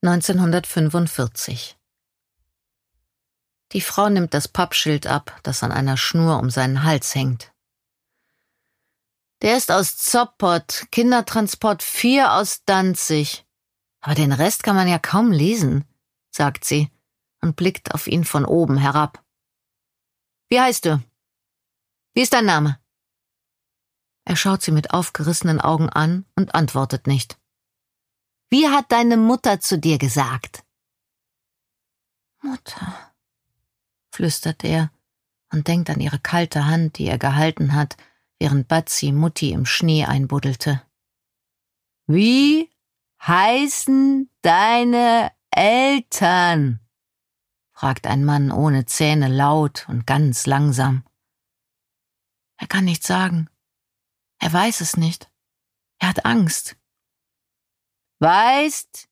1945. Die Frau nimmt das Pappschild ab, das an einer Schnur um seinen Hals hängt. Der ist aus Zoppot, Kindertransport 4 aus Danzig. Aber den Rest kann man ja kaum lesen, sagt sie und blickt auf ihn von oben herab. Wie heißt du? Wie ist dein Name? Er schaut sie mit aufgerissenen Augen an und antwortet nicht. Wie hat deine Mutter zu dir gesagt? Mutter, flüstert er und denkt an ihre kalte Hand, die er gehalten hat, während Bazi Mutti im Schnee einbuddelte. Wie heißen deine Eltern? Fragt ein Mann ohne Zähne laut und ganz langsam. Er kann nichts sagen. Er weiß es nicht. Er hat Angst. Weißt,